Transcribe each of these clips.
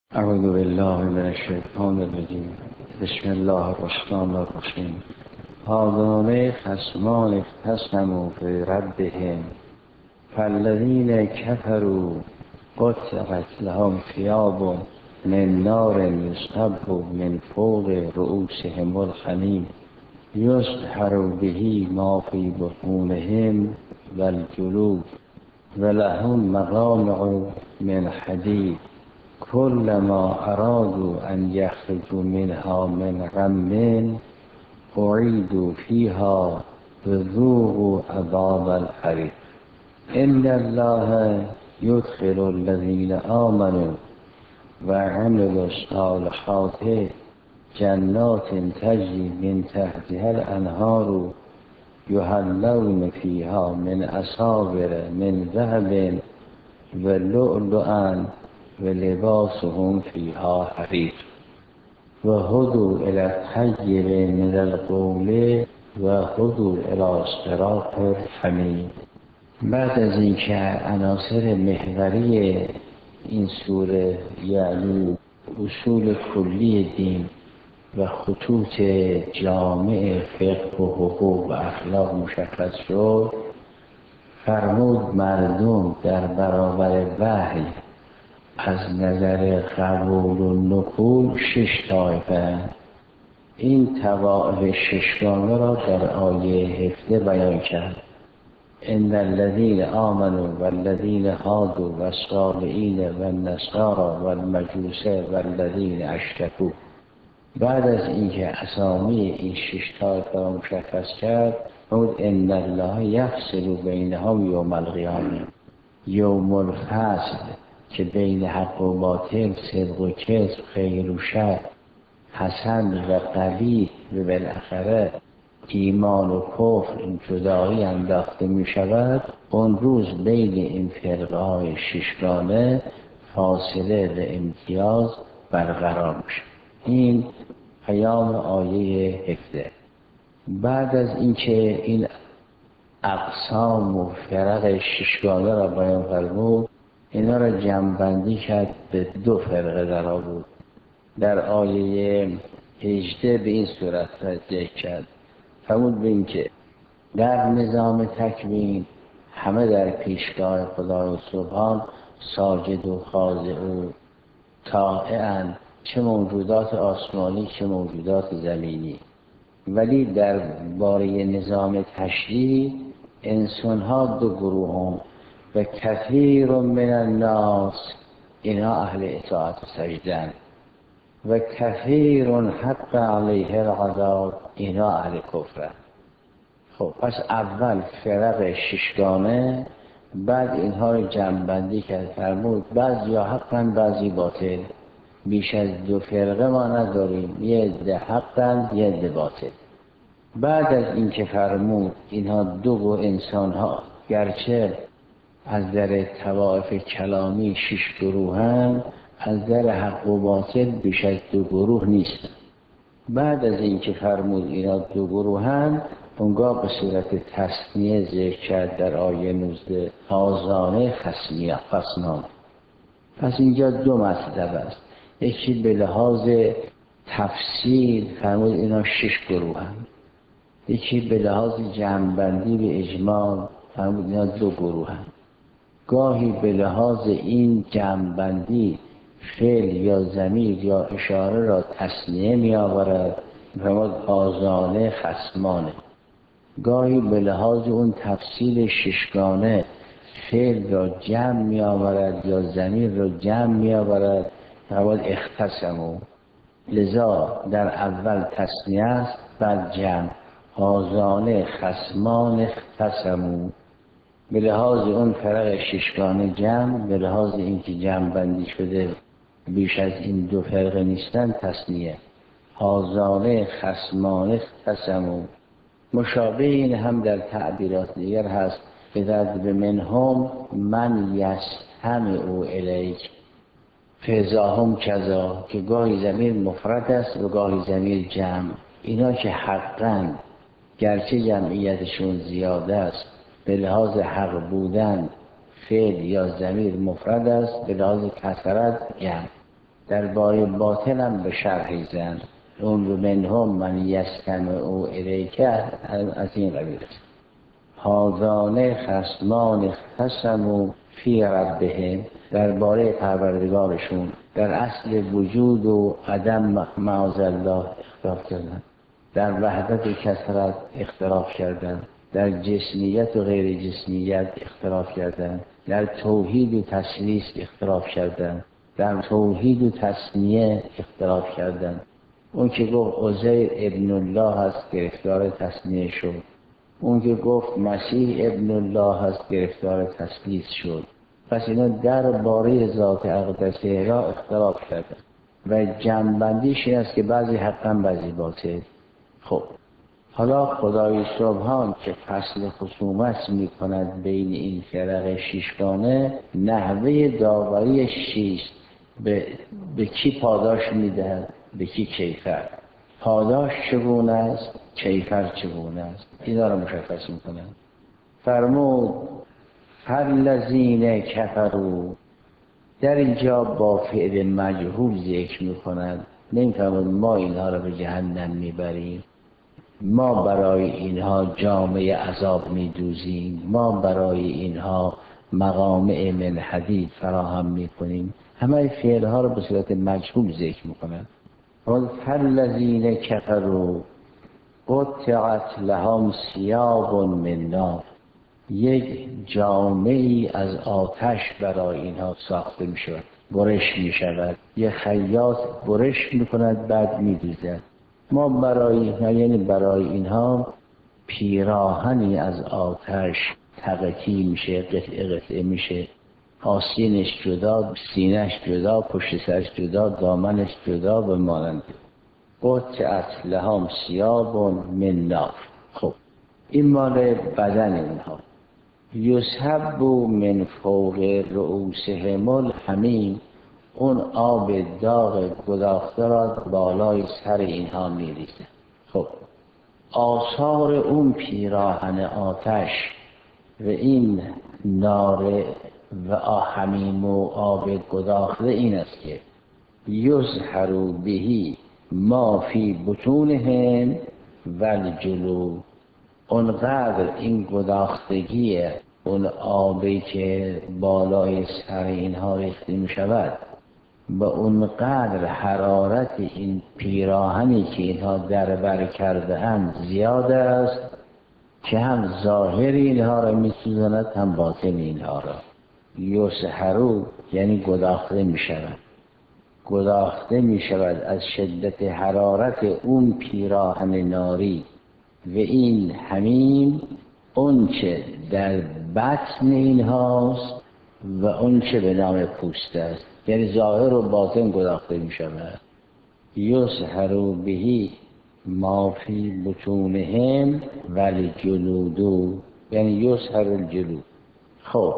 اعوذ بالله من الشیطان الرجیم. بسم الله الرحمن الرحیم. هذان خصمان اختصموا فی ربهم فالذین کفروا قطعت لهم ثیاب من نار یصب من فوق رؤوسهم الحمیم یصهر به ما فی بطونهم والجلود ولهم مقامع من حدید كلما أرادوا أن يخرجوا منها من غم أعيدوا فيها فذوقوا عذاب الحريق. إن الله يدخل الذين آمنوا وعملوا الصالحات جنات تجري من تحتها الأنهار يحلون فيها من أساور من ذهب ولؤلؤا ولباسهم فيها حرير وهدوا إلى الطيب من القول وهدوا إلى صراط الحمید. بعد از اینکه عناصر محوری این سوره یعنی اصول کلی دین و خطوط جامع فقه و حقوق و اخلاق مشخص شد، فرمود مردم در برابر وحی از نظر قبول و نقول 6 طایفه. این طوائف ششگانه را در آیه 17 بیان کرد. ان الذین آمنوا والذین هادوا والصابئین والنصارى والمجوس والذین اشرکوا. بعد از اینکه اسامی این 6 طایفه را مشخص کرد، فرمود ان الله یفصل بینهم یوم القیامه. یوم الفصل که بین حق و باطل، صدق و کذب، خیر و شر، حسن و قبیح و بالاخره ایمان و کفر جدایی انداخته می شود، اون روز بین این فرقه های ششگانه فاصله و امتیاز برقرار میشه. این پیام آیه 17. بعد از اینکه این اقسام و فرق ششگانه را بیان فرمود، اینا را جمع‌بندی کرد به 2 فرقه در آورد. در آیه 18 به این صورت ذکر کرد. فرمود به این که در نظام تکوین همه در پیشگاه خدای سبحان ساجد و خاضع و طاعن، چه موجودات آسمانی چه موجودات زمینی. ولی در باره نظام تشریع انسان ها 2 گروه هم و کثیر من الناس، اینا اهل اطاعت و سجدن، و کثیر حق علیه العذاب، اینا اهل کفر. خب پس اول فرق ششگانه، بعد اینها رو جمع‌بندی کرد. فرمود بعضی حقن بعضی باطل، بیش از 2 فرقه ما نداریم، یه عده حقن یه عده باطل. بعد از اینکه فرمود اینها 2 انسان ها گرچه از در طوائف کلامی 6 گروه هم، از در حق و باطل بیش از 2 گروه نیست. بعد از اینکه فرمود اینا 2 گروه هم، اونگاه به صورت تثنیه ذکر کرد در آیه 19 هذان خصمان. پس اینجا 2 مطلب است. یکی به لحاظ تفصیل فرمود اینا 6 گروه هم، یکی به لحاظ جمع‌بندی به اجمال فرمود اینا 2 گروه هم. گاهی به لحاظ این جمع‌بندی فعل یا ضمیر یا اشاره را تثنیه می آورد، فرمود هذان خصمان. گاهی به لحاظ اون تفصیل ششگانه فعل را جمع می آورد یا ضمیر را جمع می آورد، فرمود اختصموا. لذا در اول تثنیه است بعد جمع. هذان خصمان اختصموا. به لحاظ اون فرق ششگانه جمع، به لحاظ اینکه جمع بندی شده بیش از این 2 فرقه نیستن تثنیه. هذان خصمان اختصموا. مشابه این هم در تعبیرات دیگر هست. اذا منهم من یستمع الیک فاذا هم کذا، که گاهی ضمیر مفرد است و گاهی ضمیر جمع. اینا که حقاً گرچه جمعیتشون زیاده است، به لحاظ حق بودن فعل یا ضمیر مفرد است، به لحاظ کثرت جمع. درباره باطن هم به شرحی زن. اون رو منهم من یستمع او الیکه از این قبیل است. هذان خصمان اختصموا فی ربهم، درباره پروردگارشون در اصل وجود و عدم معاذالله اختلاف کردن، در وحدت و کثرت اختلاف کردن، در جسمیت و غیر جسمیت اختلاف کردن، در توحید و تثلیث اختلاف کردن، در توحید و تسمیه اختلاف کردن. اون که گفت عزیر ابن الله هست گرفتار تسمیه شد، اون که گفت مسیح ابن الله هست گرفتار تثلیث شد. پس اینا درباره ذات اقدسه را اختلاف کردن و جنبندیش این است که بعضی حقا بعضی باطل. خب حالا خدای سبحان که فصل خصومت می کند بین این فرق شیشگانه، نحوه داوری چیست؟ به کی پاداش میدهد، به کی کیفر، پاداش چگونه است، کیفر چگونه است، اینا را مشخص میکنند. فرمود فالذین کفروا، در اینجا با فعل مجهول ذکر میکنند، نمیفرمود ما اینها را به جهنم میبریم، ما برای اینها جامعه عذاب میدوزیم، ما برای اینها مقامع من حدید فراهم میکنیم. همه فعلها را به صورت مجهول ذکر میکنند. فالذین کفروا قطعت لهم ثیاب من نار، یک جامعی از آتش برای اینها ساخته می شود، برش می شود. یک خیاط برش می کند بعد می دوزد. ما برای اینها، یعنی برای اینها پیراهنی از آتش تقطی میشه، قطعه قطعه میشه، آستینش جدا، سینه‌اش جدا، پشت سرش جدا، دامنش جدا و مانند. قطعت لهم ثیاب من نار. خب این مال بدن اینها. یصهب من فوق رؤوسهم الحمیم، اون آب داغ گداخته را بالای سر اینها میریزه. خب آثار اون پیراهن آتش و این نار و حمیم و آب گداخته این است که یظهر بهی ما فی بطونهم و الجلود، اونقدر این گداختگی اون آبی که بالای سر اینها ریخته می شود و اونقدر حرارت این پیراهنی که اینها در بر کرده هم زیاد است که هم ظاهر اینها را می سوزاند هم باطن اینها را. یظهر یعنی گداخته می شود، گداخته می شود از شدت حرارت اون پیراهن ناری و این حمیم، اون چه در بطن اینهاست و اون چه به نام پوست است، یعنی ظاهر و باطن گداخته می شود. یظهر بهی ما فی بطونهم و الجلود، یعنی یظهر الجلود. خب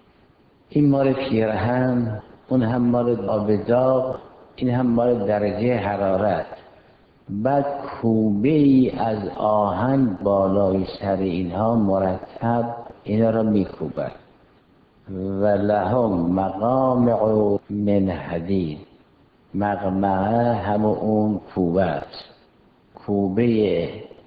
این مال پیرهن، اون هم مال آب داغ، این هم مال درجه حرارت. بعد کوبه ای از آهن بالای سر اینها مرتب اینا را میکوبد. و لهم مقامع من حدید، مقمعه هم اون کوبه است، کوبه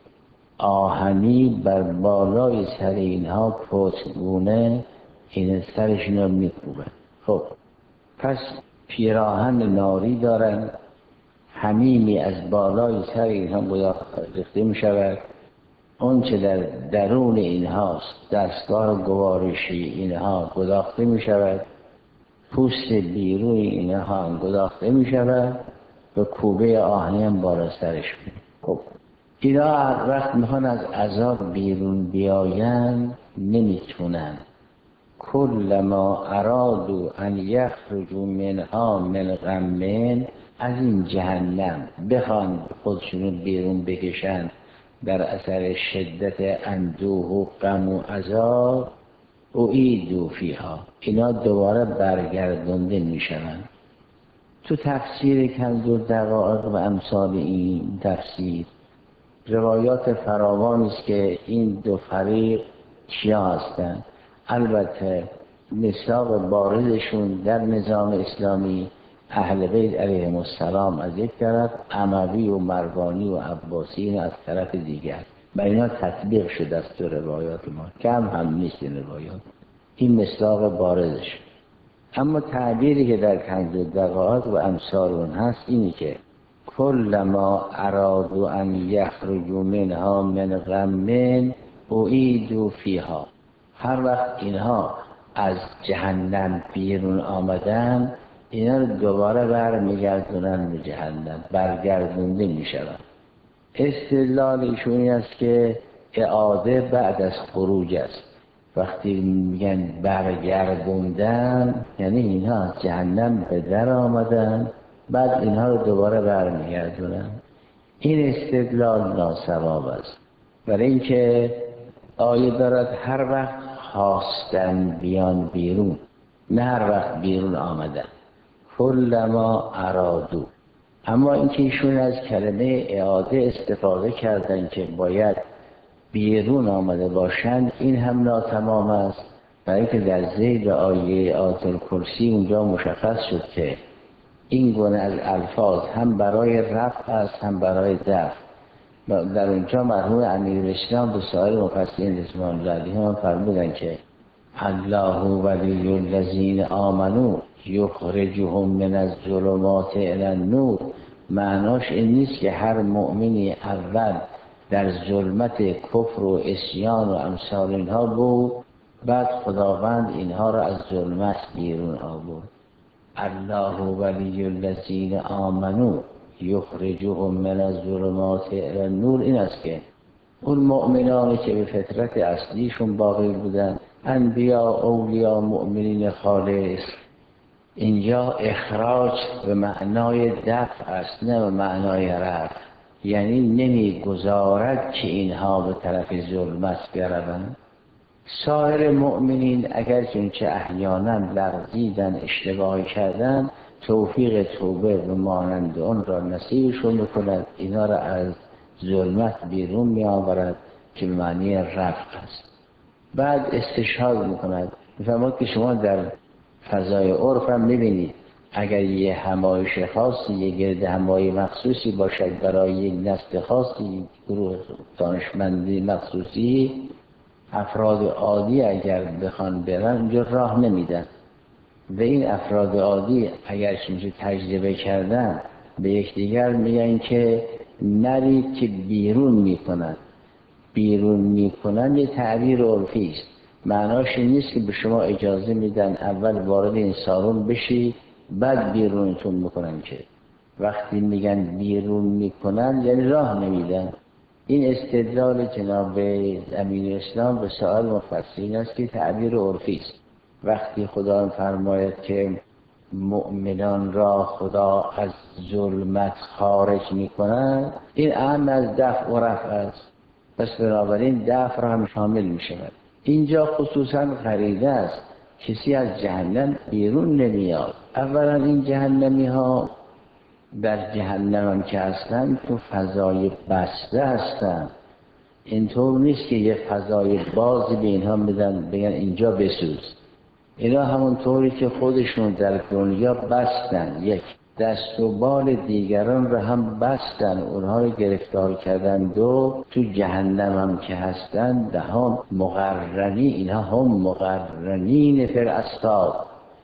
آهنی بر بالای سر اینها پتگونه، این سرشون را میکوبد. خب پس پیراهن ناری دارن، حمیمی از بالای سر اینها ریخته می شود. اون چه در درون اینهاست، دستگاه گوارشی اینها گداخته می شود، پوست بیرون اینها هم گداخته می شود و کوبه آهنی هم بالا سرش می. خب اینا وقت میخوان از عذاب بیرون بیاین نمیتونن. کلما ارادوا ان یخرجوا منها من غم، از این جهنم بخوان خودشونو بیرون بکشن در اثر شدت اندوه و غم و عذاب، اعیدوا فیها، اینا دوباره برگردانده میشن. تو تفسیر کنز الدقایق و امثال این تفسیر روایات فراوانی است که این دو فریق چیا هستند. البته مصداق بارزشون در نظام اسلامی اهل بیت علیهم السلام از یک طرف، اموی و مروانی و عباسی از طرف دیگر. و اینا تطبیق شده است تو روایات ما، کم هم نیست این روایات. این مصداق بارزش. اما تعبیری که در کنز الدقائق و امثال اون هست اینی که کلما ارادوا ان یخرجوا منها من غم اعیدوا فیها. هر وقت اینها از جهنم بیرون آمدن، اینا رو دوباره برمیگردونن به جهنم، برگردونده میشوند. استدلال ایشون این است که اعاده بعد از خروج است. وقتی میگن برگردوندن یعنی اینها از جهنم به در آمدن، بعد اینها رو دوباره برمیگردونن. این استدلال ناصواب است، برای اینکه آیه دارد هر وقت خواستن بیان بیرون، نه هر وقت بیرون آمدن. کلما ارادو. اما اینکه ایشون از کلمه اعاده استفاده کردن که باید بیرون آمده باشند، این هم ناتمام است، برای که در ذیل آیه آیة الکرسی اونجا مشخص شد که این گونه از الفاظ هم برای رفع است هم برای دفع. در اونجا مرحوم امیرالاسلام به سایر مفسرین رضوان الله علیهم فرمودن که الله ولی الذین آمنوا یخرجهم من الظلمات الی النور. معناش این نیست که هر مؤمنی اول در ظلمت کفر و عصیان و امثال اینها بود، بعد خداوند اینها را از ظلمت بیرون آورد. الله ولی الذین آمنوا یخرجهم من الظلمات الی النور. این است که اون مؤمنانی که به فطرت اصلیشون باقی بودن، انبیا، اولیاء، مؤمنین خالص، اینجا اخراج به معنای دفع است نه به معنای رفع. یعنی نمیگذارد که اینها به طرف ظلمت بروند. سایر مؤمنین اگر چه احیانا لغزیدن، اشتباهی کردن، توفیق توبه و مانند اون را نصیبشون میکند، اینا را از ظلمت بیرون می آورد که معنی رفع است. بعد استشهاد میکند، میفرماید که شما در فضای عرف هم میبینید اگر یه همایش خاصی، یه گرد همایی مخصوصی باشد برای یک نسل خاصی، گروه دانشمندی مخصوصی، افراد عادی اگر بخوان برن اونجا راه نمیدن و این افراد عادی اگر چیزی تجربه کردن به یکدیگر میگن که نرید که بیرون میکنن. بیرون میکنن یه تعبیر عرفی است، معناش این نیست که به شما اجازه میدن اول وارد این سالن بشی بعد بیرونتون میکنن. که وقتی میگن بیرون میکنن یعنی راه نمیدن. این استدلال جناب امین اسلام به سؤال مفسرین است که تعبیر عرفی است. وقتی خدا فرماید که مؤمنان را خدا از ظلمت خارج میکنند، این اهم از دفع و رفع است، پس بنابراین دفع را هم شامل میشود. اینجا خصوصا غریبه است، کسی از جهنم بیرون نمیاد. اولا این جهنمی ها در جهنم هم که هستن تو فضای بسته هستن، اینطور نیست که یه فضای بازی به اینها بدن بگن اینجا بسوز. اینا همونطوری که خودشون در دنیا بستن، یک دست و بال دیگران رو هم بستن، اونها رو گرفتار کردن. دو تو جهنم هم که هستن دهان مقرنی، اینها هم مقرنین فی الاصفاد.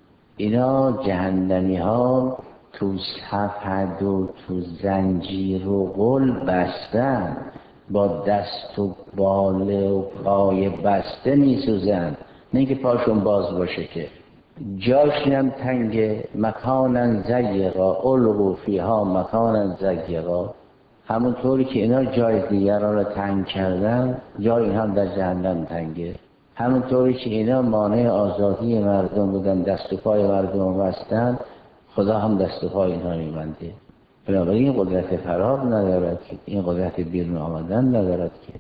اینا جهنمی ها تو سفد و تو زنجیر و غل بستن، با دست و بال و پای بسته میسوزن، نه که پاشون باز باشه. که جاشون هم تنگه، مکانن ضیقا القوا فیها مکانن ضیقا. همونطوری که اینا جای دیگران را تنگ کردن، جای این هم در جهنم تنگه. همونطوری که اینا مانع آزادی مردم بودن، دست و پای مردم بستن، خدا هم دست و پای اینها میبنده. بنابراین این قدرت فرار ندارد، این قدرت بیرون آمدن ندارد. که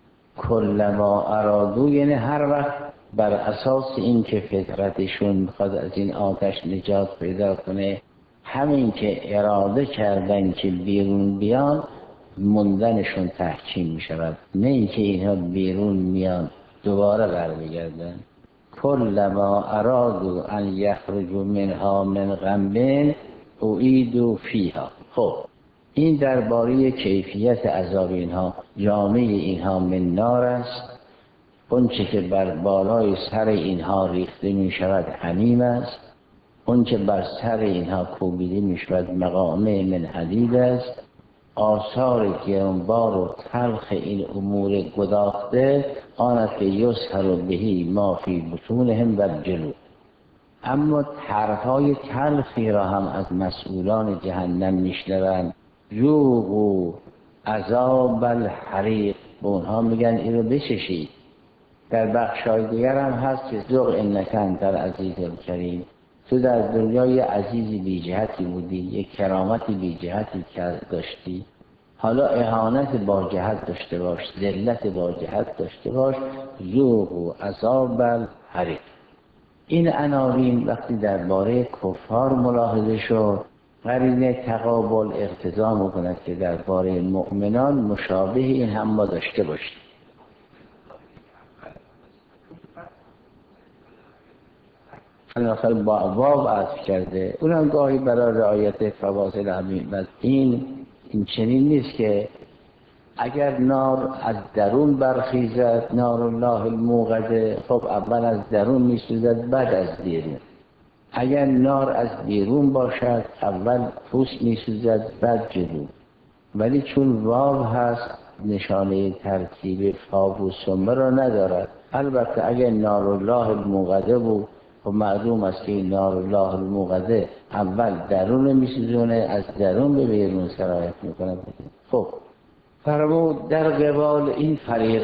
کلما ارادو یعنی هر وقت بر اساس این که فطرتشون میخواد از این آتش نجات پیدا کنه، همین که اراده کردن که بیرون بیان، موندنشون تحکیم میشود، نه اینکه اینها بیرون میان دوباره برمیگردن. کلما ارادو ان یخرجوا منها من غم اعیدوا فیها. خب این درباره کیفیت عذاب اینها. جامعه اینها من نار است، اونچه که بر بالای سر اینها ریخته می شود حمیم است، اونچه بر سر اینها کوبیده می شود مقامع من حدید است. آثار گرانبار و تلخ این امور گداخته آن است که یسهر بهی ما فی بطونهم و جلود. اما طرحهای تلخی را هم از مسئولان جهنم میشنوند. ذوقوا عذاب الحریق، به اونها میگن این رو بچشید. در بخشای دیگر هم هست که ذوق انک انت العزیز الکریم، تو در دنیا یه عزیزی بی جهتی بودی، یه کرامتی بی جهتی داشتی، حالا اهانت با جهت داشته باش، ذلت با جهت داشته باش. ذوقوا عذاب الحریق. این عناوین وقتی درباره کفار ملاحظه شد، قرینه تقابل اقتضا میکند که درباره مؤمنان مشابه این هم ما داشته باشیم. آخر با واو عطف کرده، اونم گاهی برای رعایت فواصل همین. این چنین نیست که اگر نار از درون برخیزد، نار الله الموقده، خب اول از درون میسوزد بعد از بیرون. اگر نار از بیرون باشد اول پوست میسوزد بعد جلو. ولی چون واو هست نشانه ترکیب فا و سمه را ندارد. البته اگر نار الله الموقده بود و معلوم است که نار الله الموقده اول درون میسوزونه، از درون به بیرون سرایت میکنه. خب فرمود در قبال این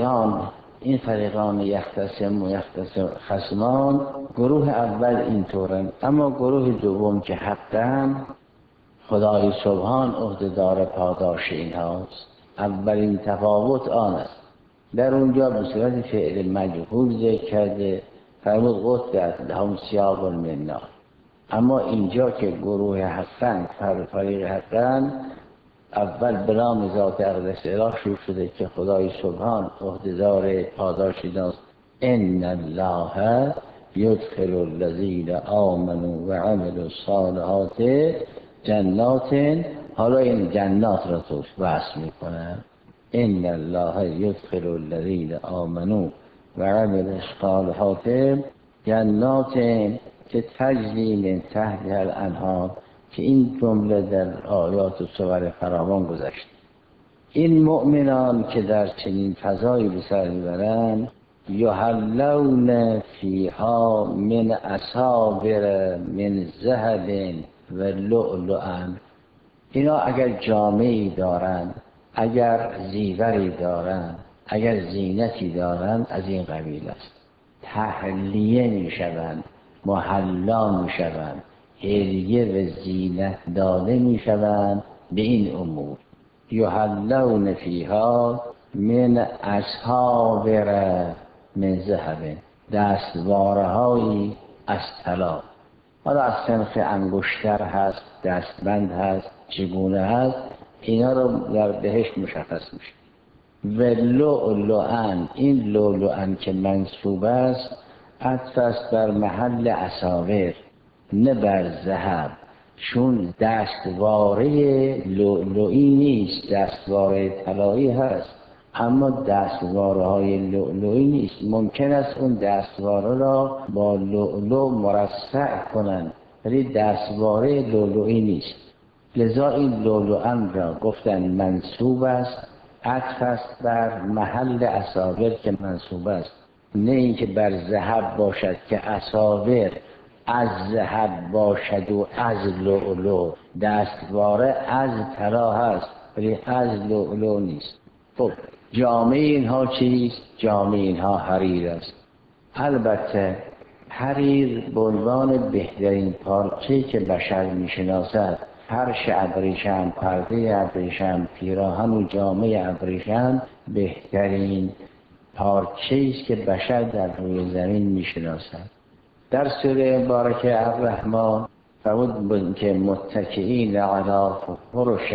فریقان یختصم و خصمان، گروه اول اینطورن، اما گروه دوم که حقاً خدای سبحان عهده‌دار پاداش اینهاست. اولین تفاوت آن است. در اونجا به صورت فعل مجهول ذکر کرده، فرمود قطعت لهم ثیاب من نار. اما اینجا که گروه حقاً فریق حقاً اول بنام ذات اقدس اله شروع شده که خدای سبحان عهده‌دار پاداش ایناست. ان الله یدخل الذین آمنوا و عملوا الصالحات جنات. حالا این جنات را توش وصف میکنه. ان الله یدخل الذین آمنوا و عملوا الصالحات جنات که تجری من تحتها الانهار، که این جمله در آیات و سور فراوان گذشت. این مؤمنان که در چنین فضایی به سر میبرند، یحلون فیها من اساور من ذهب و لؤلؤا. اینا اگر جامه‌ای دارند، اگر زیوری دارند، اگر زینتی دارند، از این قبیل است. تحلیه میشوند، محلا میشوند، هدیه و زینت داده میشوند به این امور. یحلون فیها من اساور من ذهب، دستوارهایی از طلا. حالا از سنخ انگشتر هست، دستبند هست، چگونه هست، اینا رو در بهشت مشخص میشه. و لؤلؤا، این لؤلؤا که منصوب است عطف است بر محل اساور نه بر ذهب، چون دستواره لؤلؤی نیست، دستواره طلایی هست، اما دستواره های لؤلؤی نیست. ممکن است اون دستواره را با لؤلؤ مرصع کنند ولی دستواره لؤلؤی نیست. لذا این لؤلؤا را گفتن منصوب است، عطف است بر محل اساور که منصوب است، نه اینکه بر ذهب باشد که اساور از ذهب باشد و از لؤلؤ. دستواره از طلا هست ولی از لؤلؤ نیست. خب جامعه اینها چیست؟ جامعه اینها حریر است. البته حریر به عنوان بهترین پارچه‌ای که بشر میشناسد، فرش ابریشم، پرده ابریشم، پیراهن و جامعه ابریشم بهترین پارچه‌ای است که بشر در روی زمین میشناسد. در سوره مبارکه الرحمن فرمود که متکئین علی فرش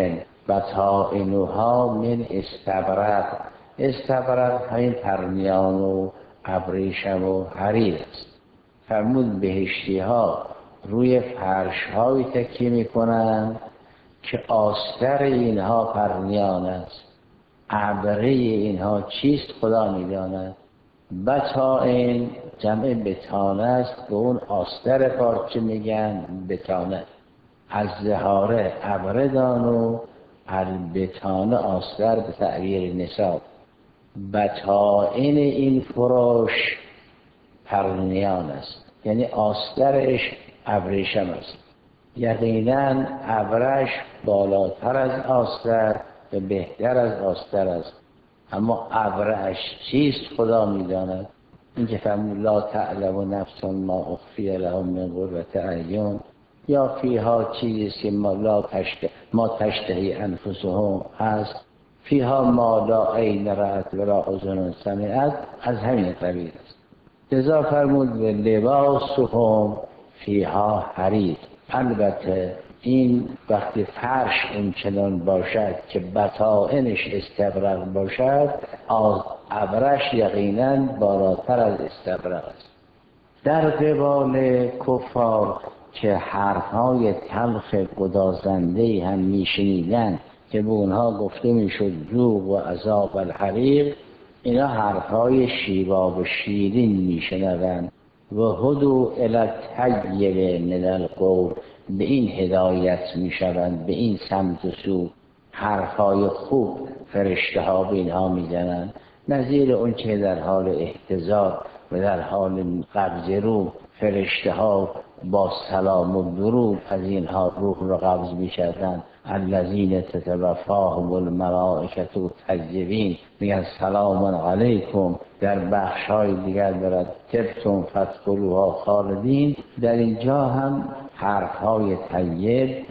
بطائنها من استبرق. استبرق همین پرنیان و ابریشم و حریر است. فرمود بهشتی ها روی فرش‌هایی تکیه می‌کنند که آستر اینها پرنیان است. عبره اینها چیست خدا می‌داند. بطائن جمع بطانه است، به اون آستر پارچه میگن بطانه. از زهاره عبره دان و البطانه آستر به تعبیر نساب. بطائن این فروش پرنیان است، یعنی آسترش ابریشم است. یقیناً ابرش بالاتر از آستر و بهتر از آستر است، اما ابرش چیست خدا میداند. این که فرمود لا تعلم نفس ما اخفی لهم من قرة اعین، یا فیها چیزی که ما تشتهی انفسهم هست، فیها ما لا عین رأت ولا اذن سمعت، از همین قبیل است. لذا فرمود و لباسهم فیها حریر. البته این وقتی فرش اون چنان باشد که بطائنش استبرق باشد، ابرش یقیناً بالاتر از استبرق است. در قبال کفار که حرفهای تلخ گدازنده‌ای هم میشنیدن که به اونها گفته میشد ذوق و عذاب الحریق، اینا حرفهای شیواب و شیرین میشنوند. و هدو الی الطیب من القول، به این هدایت میشوند، به این سمت و سو. حرفهای خوب فرشته ها به اینها میزنند، نظیر اون که در حال احتضار و در حال قبض روح فرشته ها با سلام و درود از اینها روح را قبض می‌کردند. الذین تتوفاهم الملائکة طیبین، میگن سلام علیکم. در بخش‌های دیگر دارد طبتم فادخلوها خالدین. در اینجا هم حرف‌های طیب،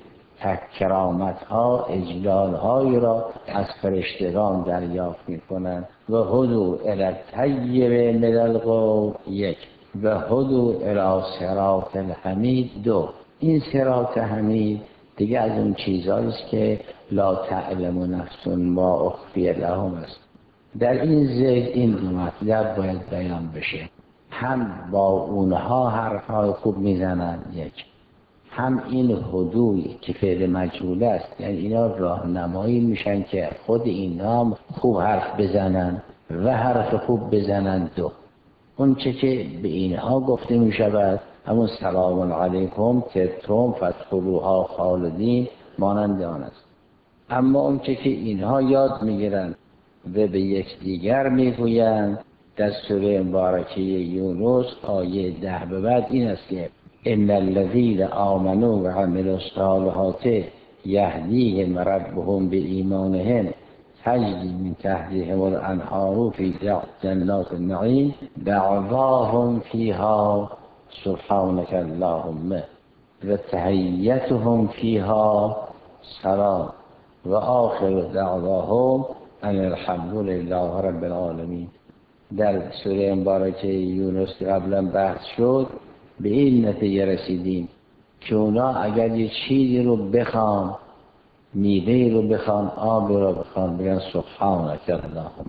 کرامت‌ها، اجلال‌هایی را از فرشتگان دریافت می‌کنند. و هدو الی الطیب من القول، یک. و هدو الی صراط الحمید، دو. این صراط حمید دیگه از اون چیزهایی است که لا تعلم نفس ما اخفی لهم است. در این ذکر این دو مطلب باید بیان بشه، هم با اونها حرفهای خوب میزنند، یک. هم این هدوی که فعل مجهول است، یعنی اینا راهنمایی میشن که خود اینا هم خوب حرف بزنن و حرف خوب بزنن، دو. اون چه که به اینها گفته می شود همون سلام علیکم طبتم فادخلوها خالدین مانند آن است. اما اون چه که اینها یاد میگیرند و به یکدیگر میگویند در سوره مبارکه یونس آیه 10 به بعد این است که ان الذین آمنوا و عملوا الصالحات یهدیهم ربهم بایمانهم تجری من تحتهم الانهار فی جنات النعیم دعواهم فیها سبحانک اللهم و تحیتهم فیها سلام و آخر دعواهم ان الحمد لله رب العالمین. در سوره مبارکه یونس قبلا بحث شد، به این نتیجه رسیدیم که اونا اگر یه چیزی رو بخوان، میوه‌ای رو بخوان، آبی رو بخوان، بگن سبحانک اللهم.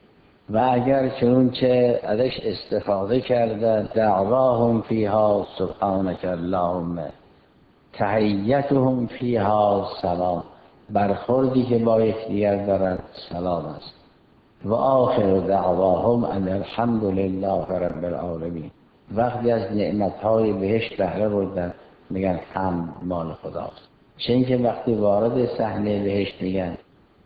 و اگر چنون که ازش استفاده کردن دعواهم فیها سبحانک اللهم تحیتهم فیها سلام، برخوردی که با یکدیگر دارند سلام است. و آخر دعواهم ان الحمد لله رب العالمین. وقتی از نعمتهای بهشت بهره بردن میگن حمد مال خداست. چون که وقتی وارد صحنه بهشت میگن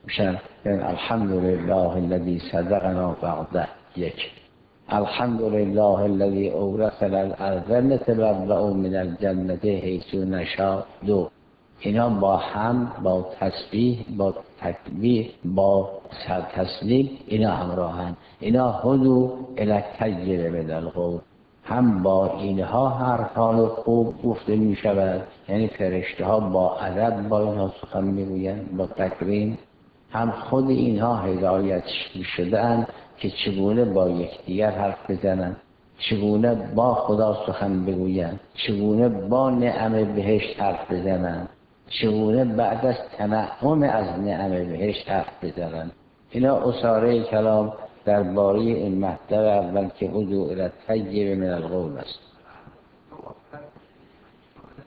الحمد لله الذی صدقنا وعده، یک. الحمد لله الذی اورثنا الارض نتبوأ من الجنة حیث نشاء، دو. اینا با حمد، با تسبیح، با تکبیر، با تسلیم اینا همراهن. اینا هدو الی الطیب من القول. هم با اینها حرفان خوب گفته می شود، یعنی فرشته ها با ادب با اینها سخن می گویند، با تکریم. هم خود اینها هدایت شده‌اند که چگونه با یکدیگر حرف بزنند، چگونه با خدا سخن بگویند، چگونه با نعم بهشت حرف بزنند، چگونه بعد از تنعم از نعم بهشت حرف بزنند. اینا اساره کلام درباره این مطلب اول که هدو الی الطیب من القول است.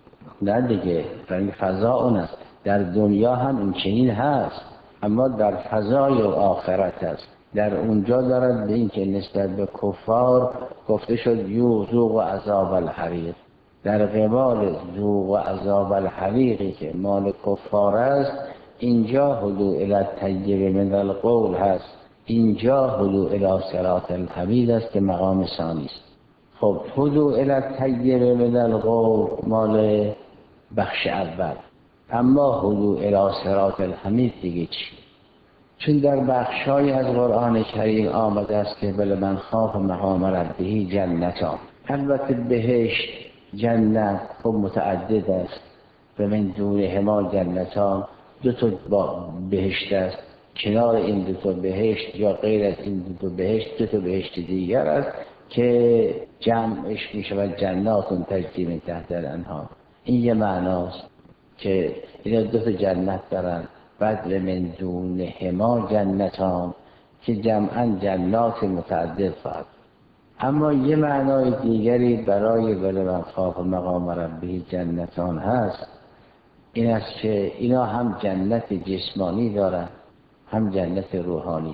نه دیگه، برای فضا اون است. در دنیا هم این چنین هست، اما در فضای آخرت است. در اونجا دارد به این که نسبت به کفار گفته شد ذوق و عذاب الحریق. در قبال ذوق و عذاب الحریقی که مال کفار است، اینجا هدوء الی الطیب من القول هست، اینجا هدوء الی صراط الحمید است که مقام ثانی است. خب هدوء الی الطیب من القول مال بخش اول، اما هدوء الی صراط الحمید دیگه چی؟ چون در بخش‌های از قرآن کریم آمده است که ولمن خاف مقام ربه جنتان. البته بهشت جنت خب متعدد است، و من دونهما جنتان، دو تا بهشت است، کنار این دو تا بهشت یا غیر از این دو تا بهشت دو تا بهشت دیگر است که جمعش می‌شود جنات تجری من تحتها الانهار. این یه معناست که اینا دو تا جنت دارن. بعد من دونهما جنتان که جمعاً جنات متعدد خواهد. اما یه معنای دیگری برای ولمن خاف مقام ربه جنتان هست، این است که اینا هم جنت جسمانی دارن هم جنت روحانی.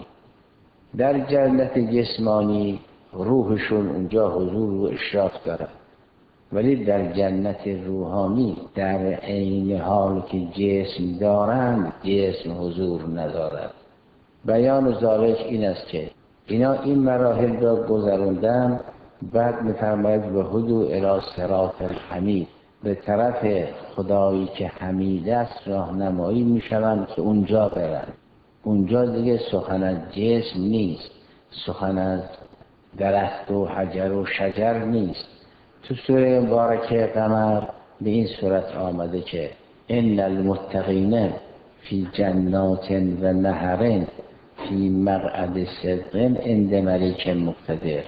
در جنت جسمانی روحشون اونجا حضور و اشراف دارن، ولی در جنت روحانی در عین حال که جسم دارند جسم حضور ندارد. بیان ذالک این است که اینا این مراحل را گذراندن، بعد می‌فرماید و هدوء الی صراط الحمید، به طرف خدایی که حمید است راهنمایی می‌شوند که اونجا برن. اونجا دیگه سخن از جسم نیست، سخن از درخت و حجر و شجر نیست. تو سوره مبارکه قمر به این صورت آمده که ان المتقین فی جنات و نهر فی مقعد صدق عند ملیک مقتدر.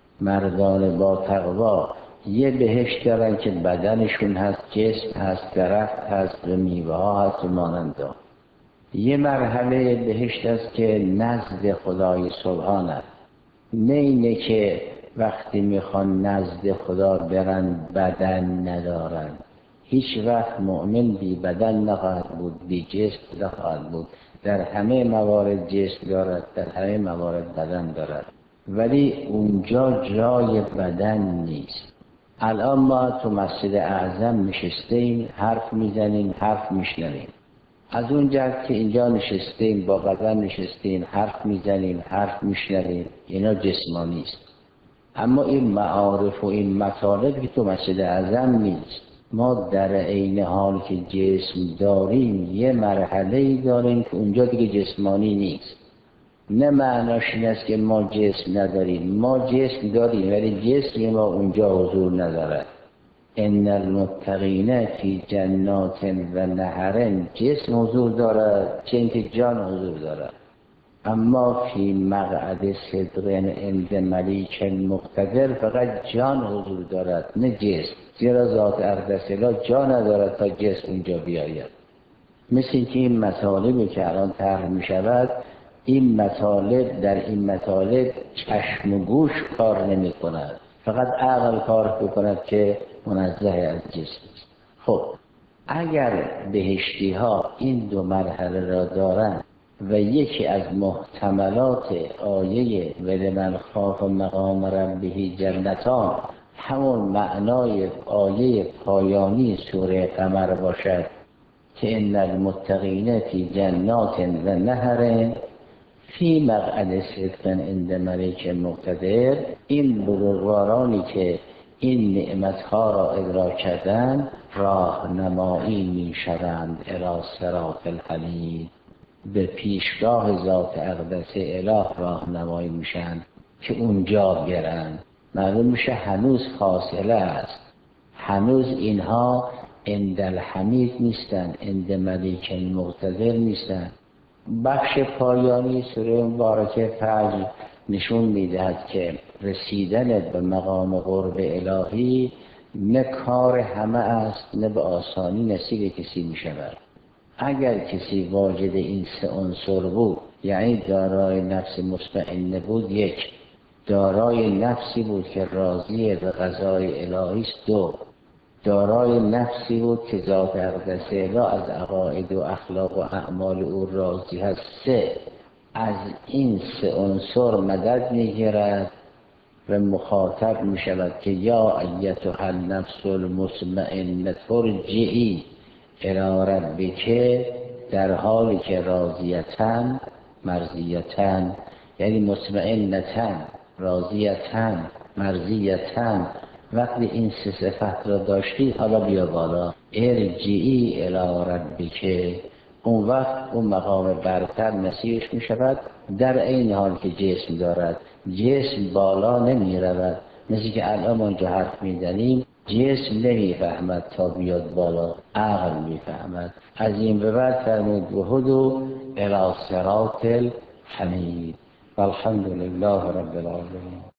مردان با تقوا یه بهشت دارن که بدنشون هست، جسم هست، درخت هست و میوه ها هست و مانندا. یه مرحله بهشت است که نزد خدای سبحان است. نه اینه که وقتی میخوان نزد خدا برن بدن ندارن. هیچ وقت مؤمن بی بدن نخواهد بود، بی جسم نخواهد بود. در همه موارد جسم دارد، در همه موارد بدن دارد، ولی اونجا جای بدن نیست. الان ما تو مسجد اعظم نشستیم، حرف میزنیم، حرف میشنویم. از اون جهت که اینجا نشستیم، با بدن نشستیم، حرف میزنیم، حرف میشنویم، اینا جسمانی است. اما این معارف و این مطالب که تو مسجد اعظم نیست. ما در عین حال که جسم داریم یه مرحله‌ای داریم که اونجا دیگه جسمانی نیست. نه معناش این است که ما جسم نداریم، ما جسم داریم ولی جسم ما اونجا حضور ندارد. ان المتقین فی جنات و نهر، جسم حضور دارد چه اینکه جان حضور دارد. اما فی مقعد صدق عند ملیک مقتدر فقط جان حضور دارد نه جسم، زیرا ذات اقدس لا جا ندارد تا جسم اونجا بیاید. مثل اینکه این مطالبی که الان طرح می شود، این مطالب در این مطالب چشم و گوش کار نمی کند، فقط عقل کار بکند که منزه از جسم است. خب اگر بهشتی ها این دو مرحله را دارند و یکی از محتملات آیه ولمن خاف مقام ربه جنتان همون معنای آیه پایانی سوره قمر باشد که ان المتقین فی جنات و نهر فی مقعد صدق عند ملیک مقتدر، این بزرگوارانی که این نعمتها را ادراک کردند راهنمایی می شوند الی صراط الحمید، به پیشگاه ذات اقدس اله راهنمایی میشن که اونجا برن. معلوم میشه هنوز فاصله است، هنوز اینها عند الحمید نیستن، عند ملیک مقتدر نیستن. بخش پایانی سوره مبارکه فجر نشون میدهد که رسیدن به مقام قرب الهی نه کار همه است، نه به آسانی نصیب کسی میشود. اگر کسی واجد این سه عنصر بود، یعنی دارای نفس مطمئنه بود، یک، دارای نفسی بود که راضی به قضای الهی است، دو، دارای نفسی بود که ذات اقدس الا از عقاید و اخلاق و اعمال او راضی هست. سه از این سه عنصر مدد میگیرد و مخاطب می شود که یا ایتها النفس المطمئنه ارجعی الی ربک، در حالی که راضیتن مرضیتن، یعنی مطمئنتن راضیتن مرضیتن. وقتی این سه صفت را داشتی حالا بیا بالا، ارجعی الی ربک، اون وقت اون مقام برتر نصیبش می شود، در این حال که جسم دارد. جسم بالا نمی رود، مثل که الان ما اینجا حرف می زنیم جسم نمی فهمد تا بیاد بالا، عقل می فهمد. از این به بعد فرمود وهدو الی صراط الحمید. والحمد لله رب العالمین.